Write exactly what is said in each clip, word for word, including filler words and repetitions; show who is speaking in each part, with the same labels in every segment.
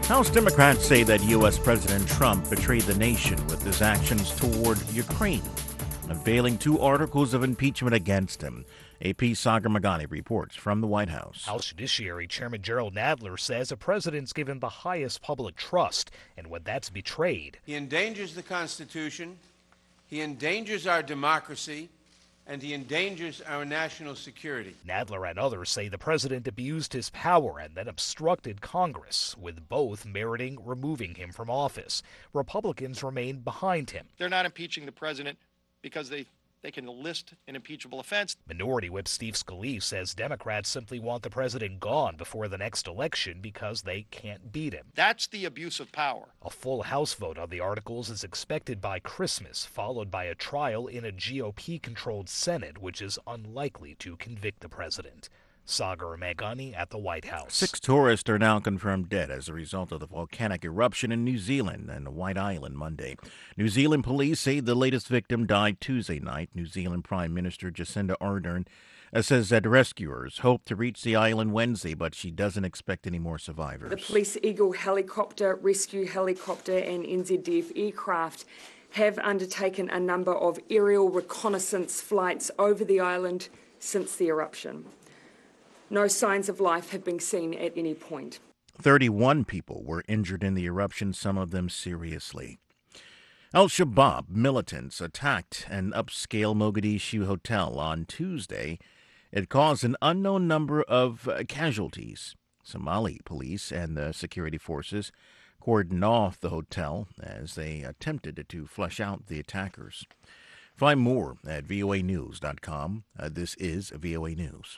Speaker 1: House Democrats say that U S. President Trump betrayed the nation with his actions toward Ukraine, unveiling two articles of impeachment against him. A P Sagar Magani reports from the White House.
Speaker 2: House Judiciary Chairman Gerald Nadler says a president's given the highest public trust, and when that's betrayed,
Speaker 3: he endangers the Constitution, he endangers our democracy, and he endangers our national security.
Speaker 2: Nadler and others say the president abused his power and then obstructed Congress, with both meriting removing him from office. Republicans remain behind him.
Speaker 4: They're not impeaching the president because they, they can list an impeachable offense.
Speaker 2: Minority Whip Steve Scalise says Democrats simply want the president gone before the next election because they can't beat him.
Speaker 4: That's the abuse of power.
Speaker 2: A full House vote on the articles is expected by Christmas, followed by a trial in a G O P-controlled Senate, which is unlikely to convict the president. Sagar Magani at the White House.
Speaker 1: Six tourists are now confirmed dead as a result of the volcanic eruption in New Zealand and the White Island Monday. New Zealand police say the latest victim died Tuesday night. New Zealand Prime Minister Jacinda Ardern uh, says that rescuers hope to reach the island Wednesday, but she doesn't expect any more survivors.
Speaker 5: The Police Eagle helicopter, rescue helicopter and N Z D F aircraft have undertaken a number of aerial reconnaissance flights over the island since the eruption. No signs of life have been seen at any point.
Speaker 1: thirty-one people were injured in the eruption, some of them seriously. Al-Shabaab militants attacked an upscale Mogadishu hotel on Tuesday. It caused an unknown number of casualties. Somali police and the security forces cordoned off the hotel as they attempted to flush out the attackers. Find more at V O A news dot com. Uh, this is V O A News.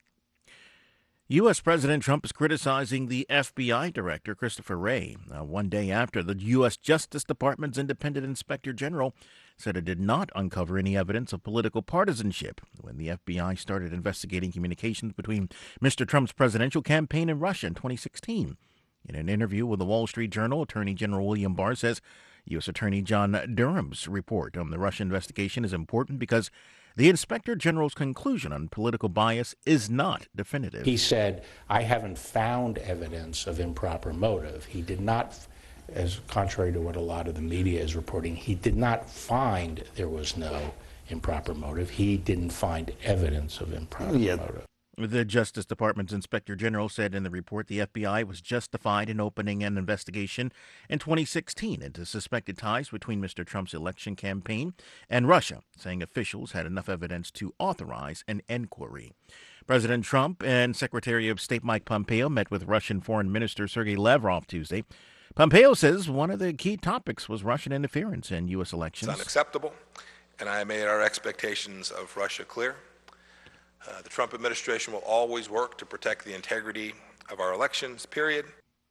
Speaker 1: U S. President Trump is criticizing the F B I director, Christopher Wray, uh, one day after the U S. Justice Department's independent inspector general said it did not uncover any evidence of political partisanship when the F B I started investigating communications between Mister Trump's presidential campaign and Russia in twenty sixteen. In an interview with the Wall Street Journal, Attorney General William Barr says U S. Attorney John Durham's report on the Russia investigation is important because the Inspector General's conclusion on political bias is not definitive.
Speaker 6: He said, I haven't found evidence of improper motive. He did not, as contrary to what a lot of the media is reporting, he did not find there was no improper motive. He didn't find evidence of improper yeah. motive.
Speaker 1: The Justice Department's Inspector General said in the report the F B I was justified in opening an investigation in twenty sixteen into suspected ties between Mister Trump's election campaign and Russia, saying officials had enough evidence to authorize an inquiry. President Trump and Secretary of State Mike Pompeo met with Russian Foreign Minister Sergei Lavrov Tuesday. Pompeo says one of the key topics was Russian interference in U S elections.
Speaker 7: It's unacceptable, and I made our expectations of Russia clear. Uh, the Trump administration will always work to protect the integrity of our elections, period.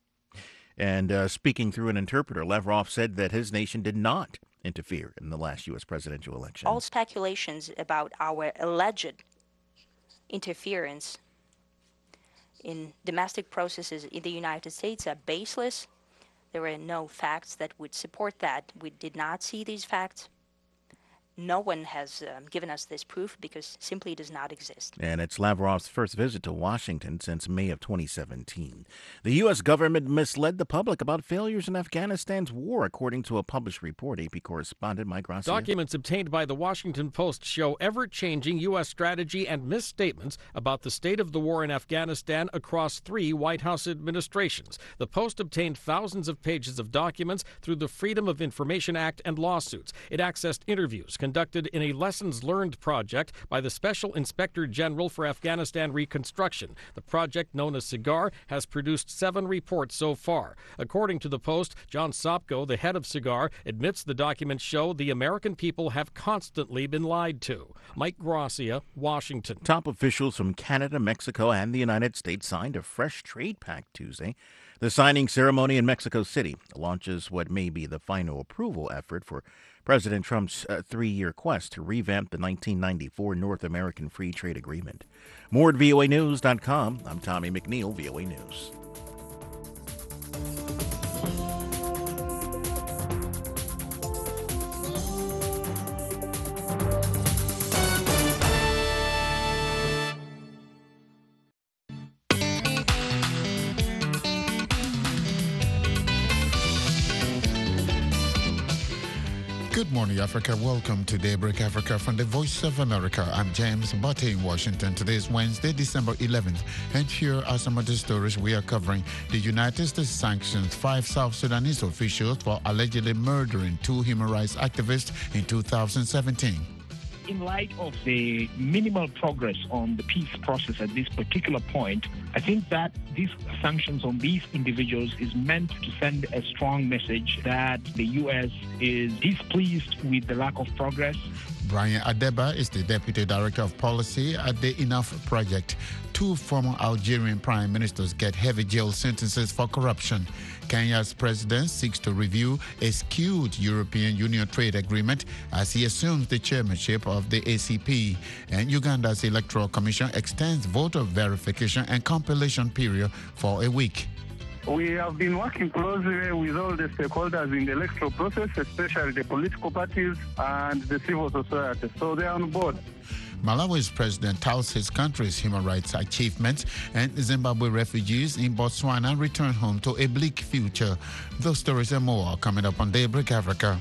Speaker 1: And uh, speaking through an interpreter, Lavrov said that his nation did not interfere in the last U S presidential election.
Speaker 8: All speculations about our alleged interference in domestic processes in the United States are baseless. There are no facts that would support that. We did not see these facts. No one has um, given us this proof because simply does not exist.
Speaker 1: And it's Lavrov's first visit to Washington since May of twenty seventeen. The U S government misled the public about failures in Afghanistan's war, according to a published report. A P correspondent Mike Gracia.
Speaker 9: Documents obtained by the Washington Post show ever-changing U S strategy and misstatements about the state of the war in Afghanistan across three White House administrations. The Post obtained thousands of pages of documents through the Freedom of Information Act and lawsuits. It accessed interviews conducted in a lessons learned project by the Special Inspector General for Afghanistan Reconstruction. The project, known as SIGAR, has produced seven reports so far. According to the Post, John Sopko, the head of SIGAR, admits the documents show the American people have constantly been lied to. Mike Gracia, Washington.
Speaker 1: Top officials from Canada, Mexico, and the United States signed a fresh trade pact Tuesday. The signing ceremony in Mexico City launches what may be the final approval effort for President Trump's uh, three-year quest to revamp the nineteen ninety-four North American Free Trade Agreement. More at V O A news dot com. I'm Tommy McNeil, V O A News.
Speaker 10: Good morning, Africa. Welcome to Daybreak Africa from the Voice of America. I'm James Butte in Washington. Today is Wednesday, December eleventh. And here are some of the stories we are covering. The United States sanctions five South Sudanese officials for allegedly murdering two human rights activists in two thousand seventeen.
Speaker 11: In light of the minimal progress on the peace process at this particular point, I think that these sanctions on these individuals is meant to send a strong message that the U S is displeased with the lack of progress.
Speaker 10: Brian Adeba is the Deputy Director of Policy at the Enough Project. Two former Algerian prime ministers get heavy jail sentences for corruption. Kenya's president seeks to review a skewed European Union trade agreement as he assumes the chairmanship of the A C P. And Uganda's Electoral Commission extends voter verification and compilation period for a week.
Speaker 12: We have been working closely with all the stakeholders in the electoral process, especially the political parties and the civil society. So they are on board.
Speaker 10: Malawi's president touts his country's human rights achievements, and Zimbabwe refugees in Botswana return home to a bleak future. Those stories and more are coming up on Daybreak Africa.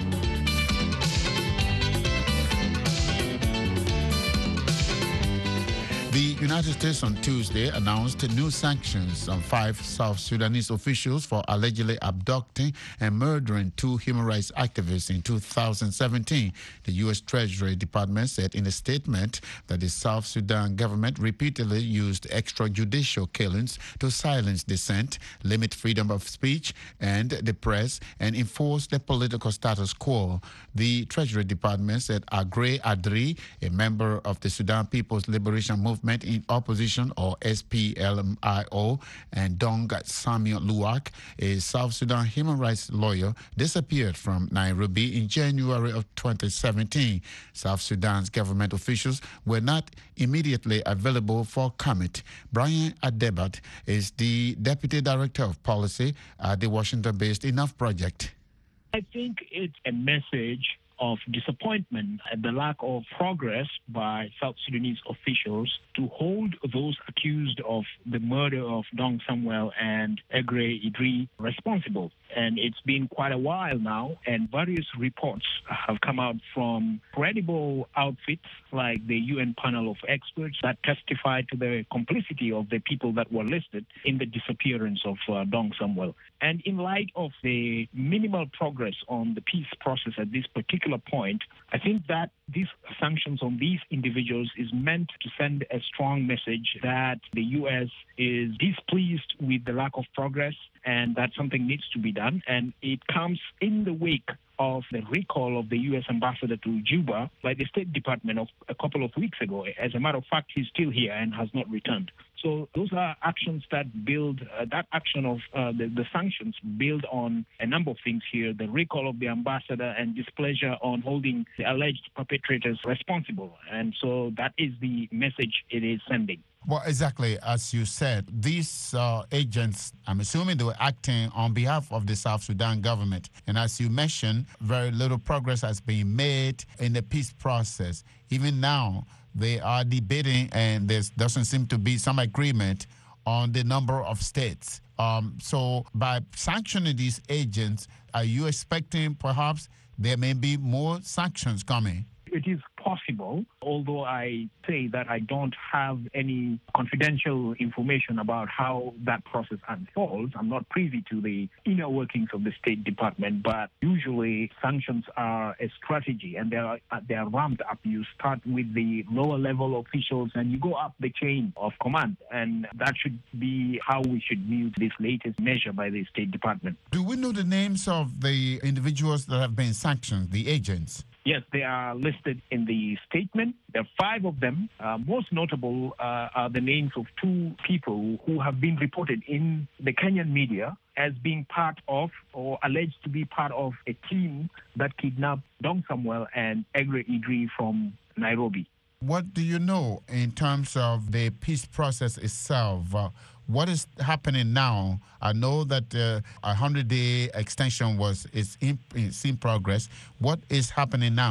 Speaker 10: The United States on Tuesday announced new sanctions on five South Sudanese officials for allegedly abducting and murdering two human rights activists in two thousand seventeen. The U S Treasury Department said in a statement that the South Sudan government repeatedly used extrajudicial killings to silence dissent, limit freedom of speech and the press, and enforce the political status quo. The Treasury Department said Agre Adri, a member of the Sudan People's Liberation Movement in Opposition, or S P L M I O, and Dong Samuel Luwak, a South Sudan human rights lawyer, disappeared from Nairobi in January of twenty seventeen. South Sudan's government officials were not immediately available for comment. Brian Adebat is the Deputy Director of Policy at the Washington-based Enough Project.
Speaker 11: I think it's a message of disappointment at the lack of progress by South Sudanese officials to hold those accused of the murder of Dong Samuel and Agre Idri responsible. And it's been quite a while now, and various reports have come out from credible outfits like the U N panel of experts that testify to the complicity of the people that were listed in the disappearance of uh, Dong Samuel. And in light of the minimal progress on the peace process at this particular point, I think that these sanctions on these individuals is meant to send a strong message that the U S is displeased with the lack of progress and that something needs to be done. And it comes in the wake of the recall of the U S ambassador to Juba by the State Department of a couple of weeks ago. As a matter of fact, he's still here and has not returned. So those are actions that build, uh, that action of uh, the, the sanctions build on a number of things here, the recall of the ambassador and displeasure on holding the alleged perpetrators responsible. And so that is the message it is sending.
Speaker 10: Well, exactly, as you said, these uh, agents, I'm assuming they were acting on behalf of the South Sudan government. And as you mentioned, very little progress has been made in the peace process. Even now, they are debating, and there doesn't seem to be some agreement on the number of states. Um, so by sanctioning these agents, are you expecting perhaps there may be more sanctions coming?
Speaker 11: It is possible, although I say that I don't have any confidential information about how that process unfolds. I'm not privy to the inner workings of the State Department, but usually sanctions are a strategy and they are, they are ramped up. You start with the lower level officials and you go up the chain of command, and that should be how we should view this latest measure by the State Department.
Speaker 10: Do we know the names of the individuals that have been sanctioned, the agents?
Speaker 11: Yes, they are listed in the statement. There are five of them. Uh, most notable uh, are the names of two people who have been reported in the Kenyan media as being part of or alleged to be part of a team that kidnapped Dong Samuel and Agre Idri from Nairobi.
Speaker 10: What do you know in terms of the peace process itself? Uh, what is happening now? I know that uh, a hundred-day extension was is in, is in progress. What is happening now?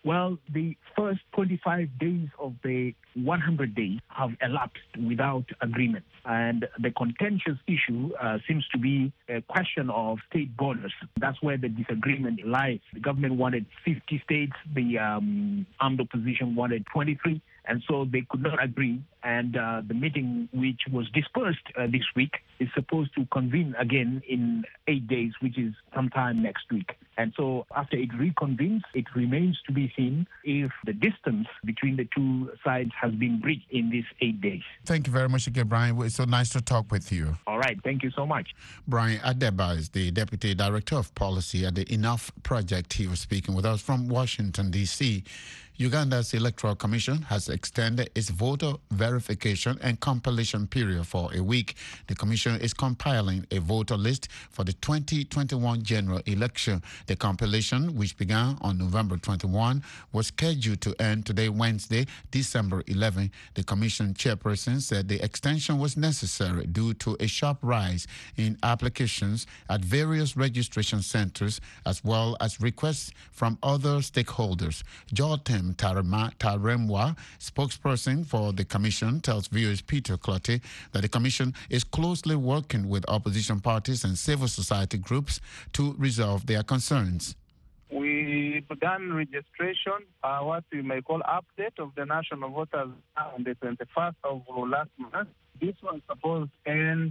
Speaker 11: Well, the first twenty-five days of the one hundred days have elapsed without agreement. And the contentious issue uh, seems to be a question of state borders. That's where the disagreement lies. The government wanted fifty states. The um, armed opposition wanted twenty-three. And so they could not agree. And uh, the meeting, which was dispersed uh, this week, is supposed to convene again in eight days, which is sometime next week. And so after it reconvenes, it remains to be seen if the distance between the two sides has been bridged in these eight days.
Speaker 10: Thank you very much again, Brian. It's so nice to talk with you.
Speaker 11: All right. Thank you so much.
Speaker 10: Brian Adeba is the Deputy Director of Policy at the Enough Project. He was speaking with us from Washington, D C Uganda's Electoral Commission has extended its voter verification and compilation period for a week. The commission is compiling a voter list for the twenty twenty-one general election. The compilation, which began on November twenty-first, was scheduled to end today, Wednesday, December eleventh. The commission chairperson said the extension was necessary due to a sharp rise in applications at various registration centers, as well as requests from other stakeholders. Jotem Taremwa, spokesperson for the commission, tells viewers Peter Clotty that the commission is closely working with opposition parties and civil society groups to resolve their concerns.
Speaker 12: We began registration, uh, what we may call update of the national voters on the twenty-first of last month. This was supposed to end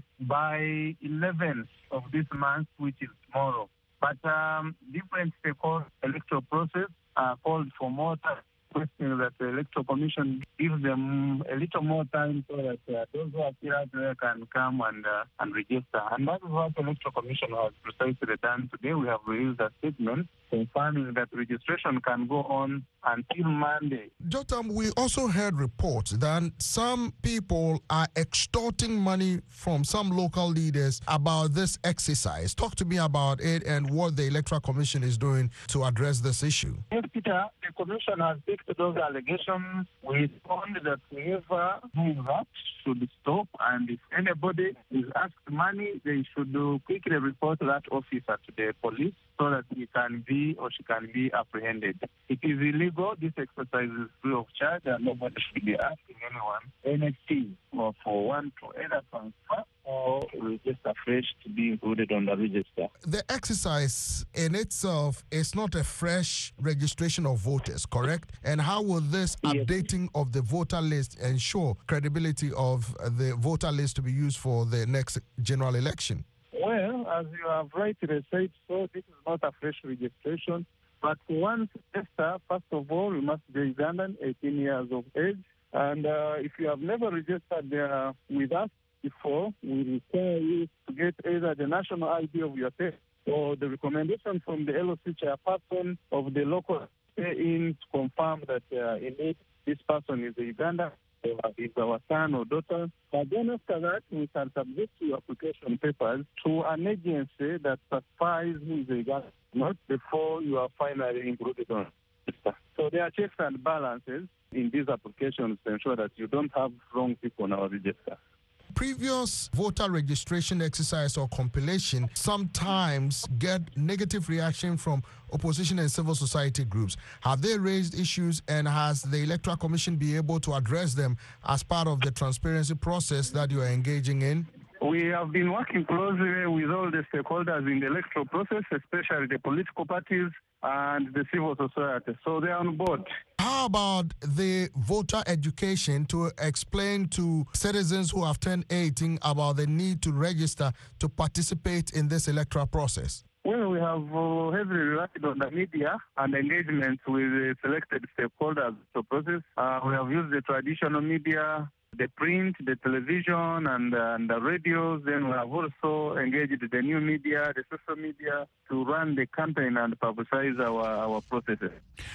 Speaker 12: by eleventh of this month, which is tomorrow. But um, different stakeholders, electoral process, uh, called for more time, requesting that the Electoral Commission gives them a little more time so that uh, those who appear out there can come and uh, and register. And that is what the Electoral Commission has precisely done today. We have released a statement confirming that registration can go on until Monday.
Speaker 13: Jotam, we also heard reports that some people are extorting money from some local leaders about this exercise. Talk to me about it and what the Electoral Commission is doing to address this issue.
Speaker 12: Yes, Peter, the Commission has picked those allegations. We found that whoever doing that should stop, and if anybody is asked money, they should quickly report that officer to the police so that he can be or she can be apprehended. It is illegal. This exercise is free of charge, and nobody should be asking anyone anything or for one to either transfer or register fresh to be included on the register.
Speaker 13: The exercise in itself is not a fresh registration of voters, correct? And how will this yes. updating of the voter list ensure credibility of the voter list to be used for the next general election?
Speaker 12: Well, as you have rightly said, so this is not a fresh registration. But once register, first of all, you must be Ugandan, eighteen years of age. And uh, if you have never registered uh, with us before, we require you to get either the national I D of your state or the recommendation from the L O C chairperson of the local in to confirm that uh, indeed this person is a Ugandan. Is our son or daughter. But then after that, we can submit your application papers to an agency that certifies who is a Ugandan, not before you are finally included on register. So there are checks and balances in these applications to ensure that you don't have wrong people on our register.
Speaker 13: Previous voter registration exercise or compilation sometimes get negative reaction from opposition and civil society groups. Have they raised issues, and has the Electoral Commission been able to address them as part of the transparency process that you are engaging in?
Speaker 12: We have been working closely with all the stakeholders in the electoral process, especially the political parties and the civil society. So they are on board.
Speaker 13: How about the voter education to explain to citizens who have turned eighteen about the need to register to participate in this electoral process?
Speaker 12: Well, we have uh, heavily relied on the media and engagement with the selected stakeholders in the process. Uh, we have used the traditional media, the print, the television, and, uh, and the radios. Then we have also engaged the new media, the social media, to run the campaign and publicize our, our processes.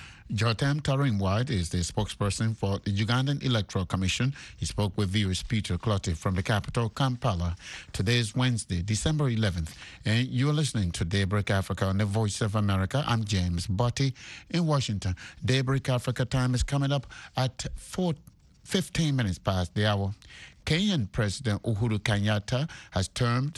Speaker 10: Jotam Taremwa is the spokesperson for the Ugandan Electoral Commission. He spoke with viewers Peter Clotty from the capital, Kampala. Today is Wednesday, December eleventh, and you're listening to Daybreak Africa on the Voice of America. I'm James Botti in Washington. Daybreak Africa time is coming up at four fifteen minutes past the hour. Kenyan President Uhuru Kenyatta has termed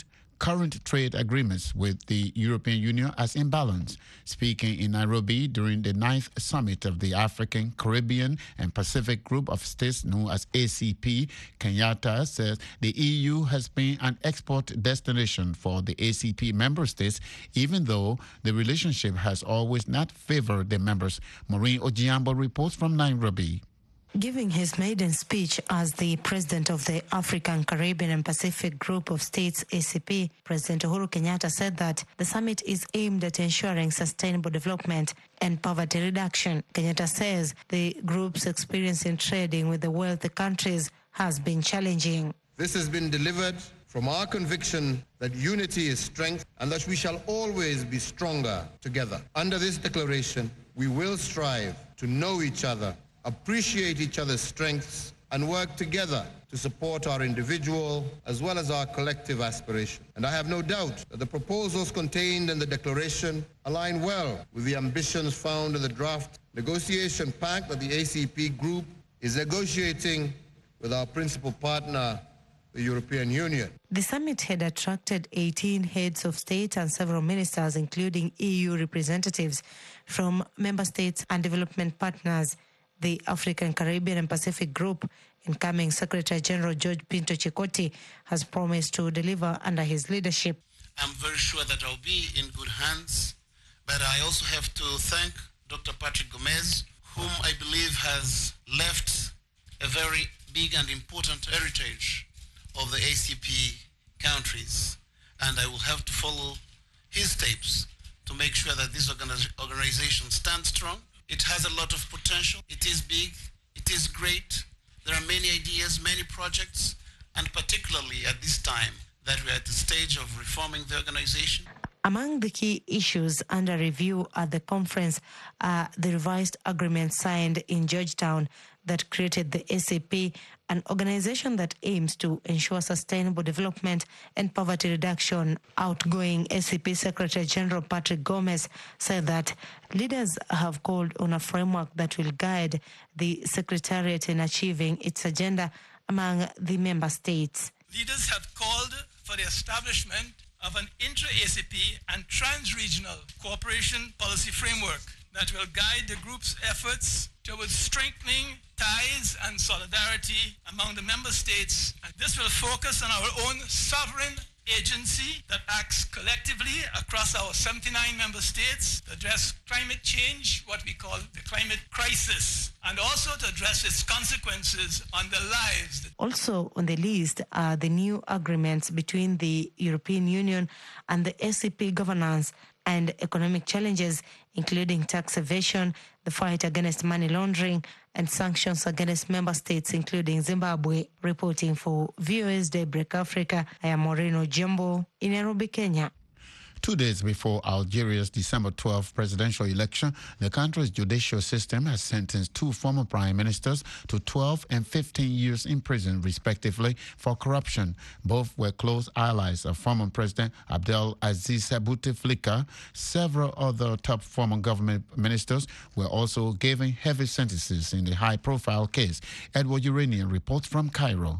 Speaker 10: current trade agreements with the European Union as imbalanced. Speaking in Nairobi during the ninth summit of the African, Caribbean, and Pacific Group of States known as A C P, Kenyatta says the E U has been an export destination for the A C P member states, even though the relationship has always not favored the members. Maureen Ojiambo reports from Nairobi.
Speaker 14: Giving his maiden speech as the president of the African, Caribbean and Pacific Group of States, A C P, President Uhuru Kenyatta said that the summit is aimed at ensuring sustainable development and poverty reduction. Kenyatta says the group's experience in trading with the wealthy countries has been challenging.
Speaker 15: This has been delivered from our conviction that unity is strength and that we shall always be stronger together. Under this declaration, we will strive to know each other, appreciate each other's strengths, and work together to support our individual as well as our collective aspiration. And I have no doubt that the proposals contained in the declaration align well with the ambitions found in the draft negotiation pact that the A C P Group is negotiating with our principal partner, the European Union.
Speaker 14: The summit had attracted eighteen heads of state and several ministers, including E U representatives from member states and development partners. The African, Caribbean and Pacific Group, incoming Secretary General George Pinto Chikoti, has promised to deliver under his leadership.
Speaker 16: I'm very sure that I'll be in good hands, but I also have to thank Doctor Patrick Gomez, whom I believe has left a very big and important heritage of the A C P countries, and I will have to follow his steps to make sure that this organization stands strong. It has a lot of potential. It is big. It is great. There are many ideas, many projects, and particularly at this time that we are at the stage of reforming the organization.
Speaker 14: Among the key issues under review at the conference are the revised agreement signed in Georgetown that created the A C P, an organization that aims to ensure sustainable development and poverty reduction. Outgoing A C P Secretary General Patrick Gomez said that leaders have called on a framework that will guide the Secretariat in achieving its agenda among the member states.
Speaker 17: Leaders have called for the establishment of an intra-A C P and trans-regional cooperation policy framework that will guide the group's efforts towards strengthening ties and solidarity among the member states. And this will focus on our own sovereign agency that acts collectively across our seventy-nine member states to address climate change, what we call the climate crisis, and also to address its consequences on the lives.
Speaker 14: Also on the list are the new agreements between the European Union and the A C P governance and economic challenges, including tax evasion, the fight against money laundering, and sanctions against member states, including Zimbabwe. Reporting for V O A's Daybreak Africa, I am Maureen Ojiambo in Nairobi, Kenya.
Speaker 10: Two days before Algeria's December twelfth presidential election, the country's judicial system has sentenced two former prime ministers to twelve and fifteen years in prison, respectively, for corruption. Both were close allies of former President Abdel Aziz Bouteflika. Several other top former government ministers were also given heavy sentences in the high-profile case. Edward Uranian reports from Cairo.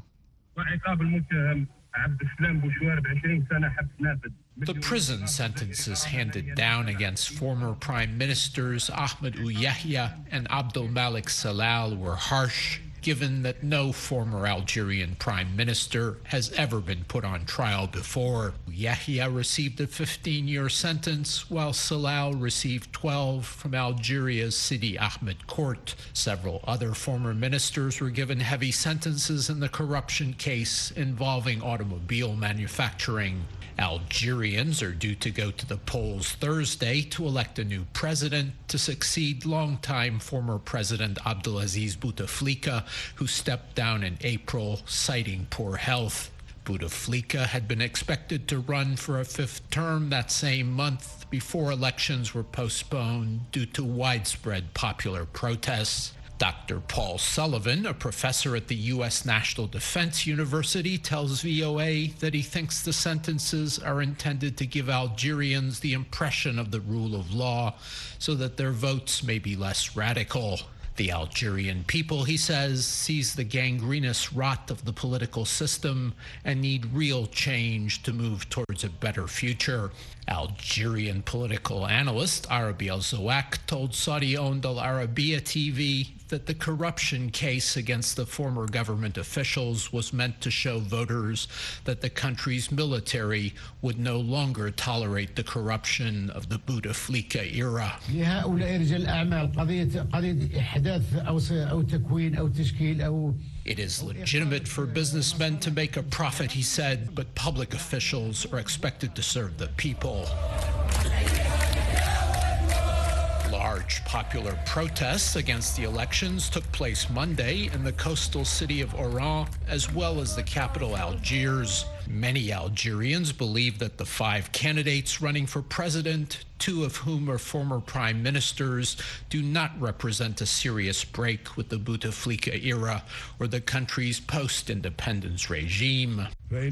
Speaker 18: The prison sentences handed down against former prime ministers Ahmed Ould Yahya and Abdel Malik Salal were harsh, given that no former Algerian prime minister has ever been put on trial before. Yahya received a fifteen-year sentence, while Salal received twelve from Algeria's Sidi Ahmed court. Several other former ministers were given heavy sentences in the corruption case involving automobile manufacturing. Algerians are due to go to the polls Thursday to elect a new president to succeed longtime former President Abdelaziz Bouteflika, who stepped down in April, citing poor health. Bouteflika had been expected to run for a fifth term that same month before elections were postponed due to widespread popular protests. Doctor Paul Sullivan, a professor at the U S National Defense University, tells V O A that he thinks the sentences are intended to give Algerians the impression of the rule of law so that their votes may be less radical. The Algerian people, he says, sees the gangrenous rot of the political system and need real change to move towards a better future. Algerian political analyst Arabi Al-Zawak told Saudi-owned Al Arabiya T V that the corruption case against the former government officials was meant to show voters that the country's military would no longer tolerate the corruption of the Bouteflika era. It is legitimate for businessmen to make a profit, he said, but public officials are expected to serve the people. Large popular protests against the elections took place Monday in the coastal city of Oran, as well as the capital Algiers. Many Algerians believe that the five candidates running for president, two of whom are former prime ministers, do not represent a serious break with the Bouteflika era or the country's post-independence regime.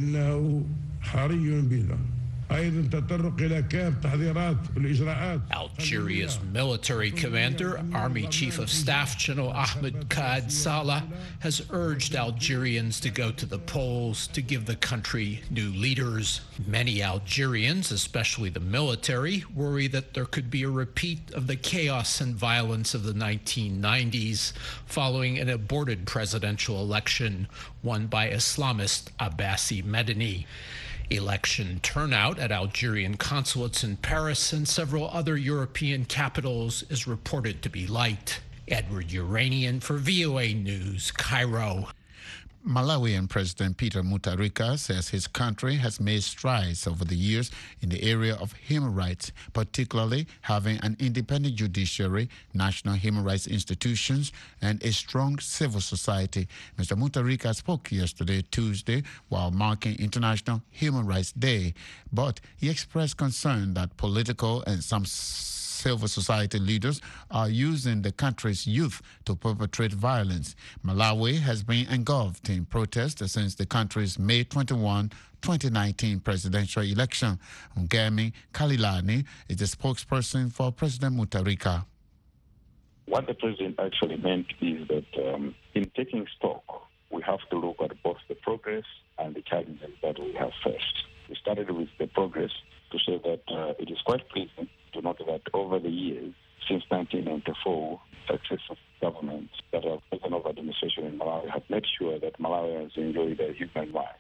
Speaker 18: Algeria's military commander, Army Chief of Staff General Ahmed Kaad Salah, has urged Algerians to go to the polls to give the country new leaders. Many Algerians, especially the military, worry that there could be a repeat of the chaos and violence of the nineteen nineties following an aborted presidential election won by Islamist Abbasi Medini. Election turnout at Algerian consulates in Paris and several other European capitals is reported to be light. Edward Uranian for V O A News, Cairo.
Speaker 10: Malawian President Peter Mutharika says his country has made strides over the years in the area of human rights, particularly having an independent judiciary, national human rights institutions, and a strong civil society. Mister Mutharika spoke yesterday, Tuesday, while marking International Human Rights Day, but he expressed concern that political and some civil society leaders are using the country's youth to perpetrate violence. Malawi has been engulfed in protest since the country's May twenty-first, twenty nineteen presidential election. Ngemi Kalilani is the spokesperson for President Mutharika.
Speaker 19: What the president actually meant is that um, in taking stock, we have to look at both the progress and the challenges that we have faced. We started with the progress to say that uh, it is quite pleasing to note that over the years, since nineteen ninety-four, successive governments that have taken over administration in Malawi have made sure that Malawians enjoy their human rights.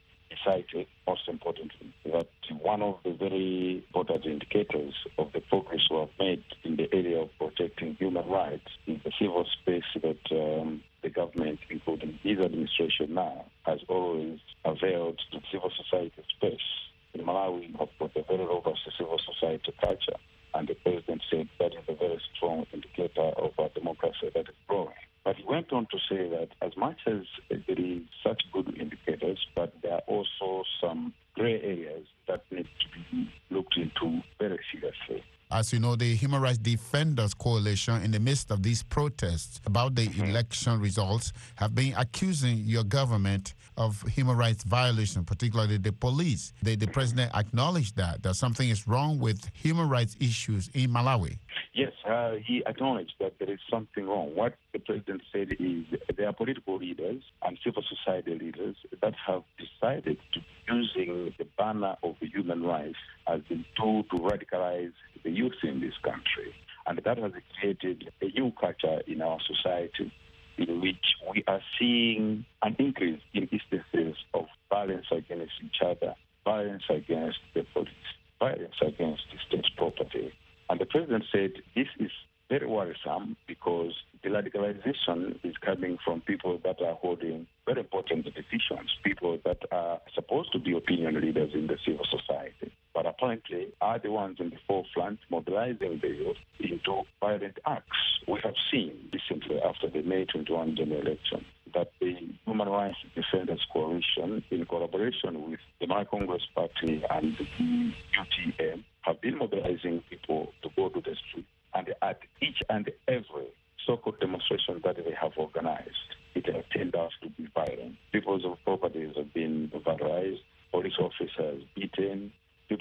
Speaker 19: Cited, most importantly, that one of the very important indicators of the progress we have made in the area of protecting human rights is the civil space that um, the government, including his administration now, has always availed to civil society space. In Malawi, we have got a very robust civil society culture, and the president said that is a very strong indicator of our democracy that is growing. But he went on to say that as much as there is such good indicators, but there are also some gray areas that need to be looked into very seriously.
Speaker 10: As you know, the Human Rights Defenders Coalition, in the midst of these protests about the mm-hmm. election results, have been accusing your government of human rights violation, particularly the police. The, the president acknowledged that, that something is wrong with human rights issues in Malawi.
Speaker 19: Yes, uh, he acknowledged that there is something wrong. What the president said is there are political leaders and civil society leaders that have decided to be using the banner of the human rights as a tool to radicalize the youth in this country. And that has created a new culture in our society in which we are seeing an increase in instances of violence against each other, violence against the police, violence against the state's property. And the president said this is very worrisome because the radicalization is coming from people that are holding very important decisions, people that are supposed to be opinion leaders in the civil society, but apparently are the ones in the forefront mobilizing the youth into violent acts. We have seen recently after the May twenty-first general election that the Human Rights Defenders Coalition, in collaboration with the My Congress Party and the U T M, have been mobilizing people to go to the street. And at each and every so-called demonstration that they have organized, it has turned out to be violent. People's properties have been vandalized, police officers beaten, people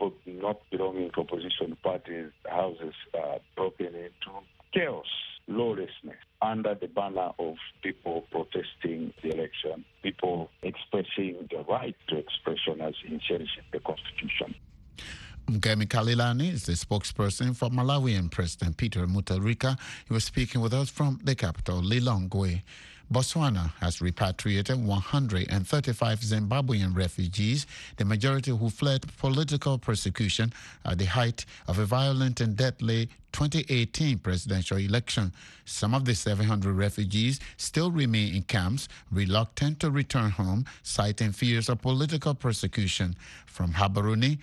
Speaker 19: people not belonging to opposition parties' houses uh, broken into chaos, lawlessness, under the banner of people protesting the election, people expressing the right to expression as inherent in the Constitution.
Speaker 10: Mgemi Kalilani is the spokesperson for Malawian President Peter Mutharika. He was speaking with us from the capital, Lilongwe. Botswana has repatriated one hundred thirty-five Zimbabwean refugees, the majority who fled political persecution at the height of a violent and deadly twenty eighteen presidential election. Some of the seven hundred refugees still remain in camps, reluctant to return home, citing fears of political persecution. From Habaruni,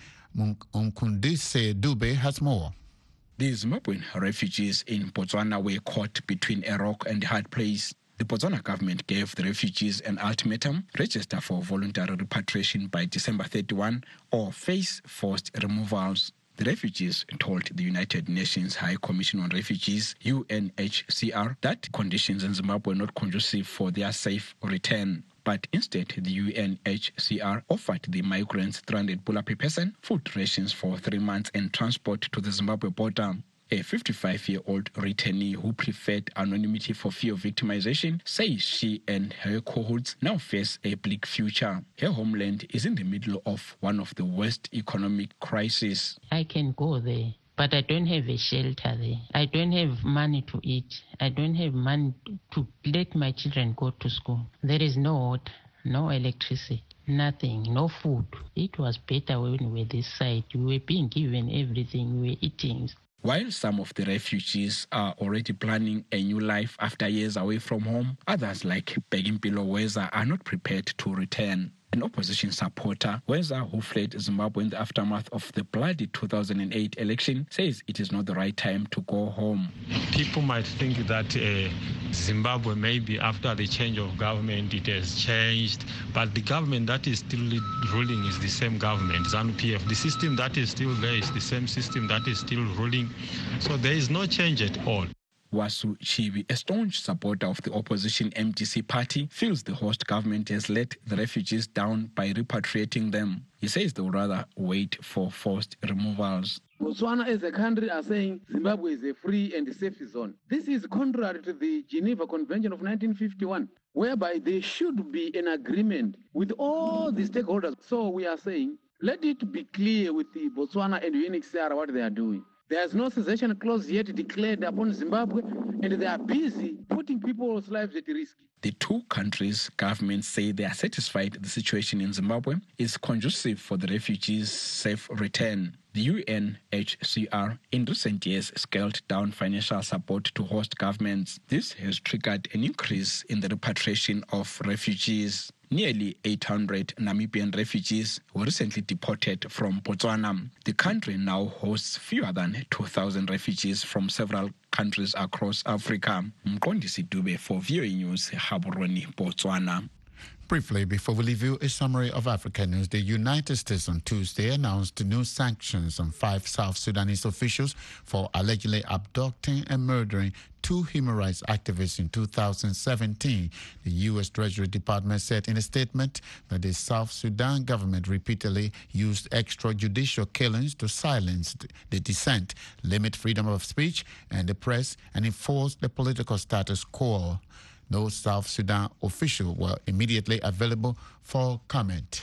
Speaker 10: Mkundise Dube has more.
Speaker 20: The Zimbabwean refugees in Botswana were caught between a rock and a hard place. The Botswana government gave the refugees an ultimatum: register for voluntary repatriation by December thirty-first or face forced removals. The refugees told the United Nations High Commission on Refugees, U N H C R, that conditions in Zimbabwe were not conducive for their safe return. But instead, the U N H C R offered the migrants three hundred pula per person, food rations for three months, and transport to the Zimbabwe border. A fifty-five-year-old returnee who preferred anonymity for fear of victimization says she and her cohorts now face a bleak future. Her homeland is in the middle of one of the worst economic crises.
Speaker 21: I can go there, but I don't have a shelter there. I don't have money to eat. I don't have money to let my children go to school. There is no water, no electricity, nothing, no food. It was better when we were this side. We were being given everything, we were eating.
Speaker 20: While some of the refugees are already planning a new life after years away from home, others like Begimpilo Weza are not prepared to return. An opposition supporter, Weza, who fled Zimbabwe in the aftermath of the bloody two thousand eight election, says it is not the right time to go home.
Speaker 22: People might think that uh, Zimbabwe, maybe after the change of government, it has changed, but the government that is still ruling is the same government, ZANU-P F. The system that is still there is the same system that is still ruling, so there is no change at all.
Speaker 20: Wasu Chibi, a staunch supporter of the opposition M D C party, feels the host government has let the refugees down by repatriating them. He says they would rather wait for forced removals.
Speaker 23: Botswana as a country are saying Zimbabwe is a free and safe zone. This is contrary to the Geneva Convention of nineteen fifty-one, whereby there should be an agreement with all the stakeholders. So we are saying, let it be clear with the Botswana and U N H C R what they are doing. There is no cessation clause yet declared upon Zimbabwe, and they are busy putting people's lives at risk.
Speaker 20: The two countries' governments say they are satisfied the situation in Zimbabwe is conducive for the refugees' safe return. The U N H C R in recent years scaled down financial support to host governments. This has triggered an increase in the repatriation of refugees. Nearly eight hundred Namibian refugees were recently deported from Botswana. The country now hosts fewer than two thousand refugees from several countries across Africa. Mkondisi Dube for V O A News, Gaborone, Botswana.
Speaker 10: Briefly, before we leave you, a summary of Africa news. The United States on Tuesday announced new sanctions on five South Sudanese officials for allegedly abducting and murdering two human rights activists in two thousand seventeen. The U S Treasury Department said in a statement that the South Sudan government repeatedly used extrajudicial killings to silence the dissent, limit freedom of speech and the press, and enforce the political status quo. No South Sudan officials were immediately available for comment.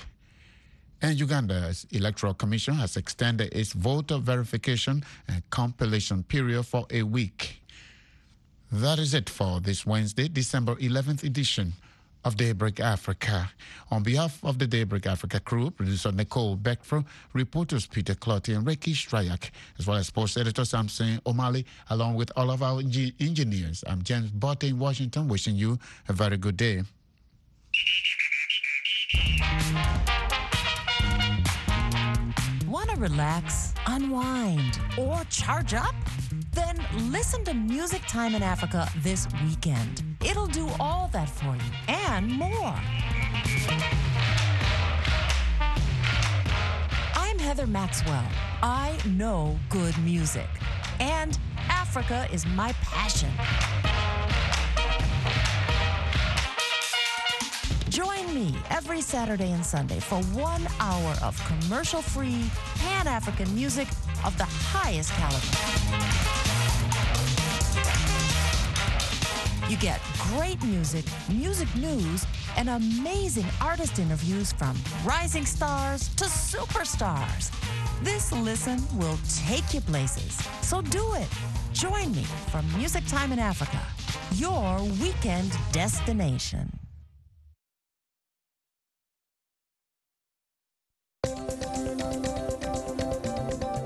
Speaker 10: And Uganda's Electoral Commission has extended its voter verification and compilation period for a week. That is it for this Wednesday, December eleventh edition of Daybreak Africa. On behalf of the Daybreak Africa crew, producer Nicole Beckford, reporters Peter Clotty and Ricky Strayak, as well as sports editor Samson O'Malley, along with all of our eng- engineers, I'm James Botte in Washington, wishing you a very good day.
Speaker 24: Want to relax, unwind, or charge up? Then listen to Music Time in Africa this weekend. It'll do all that for you and more. I'm Heather Maxwell. I know good music, and Africa is my passion. Join me every Saturday and Sunday for one hour of commercial-free, Pan-African music of the highest caliber. You get great music, music news, and amazing artist interviews from rising stars to superstars. This listen will take you places. So do it. Join me for Music Time in Africa, your weekend destination.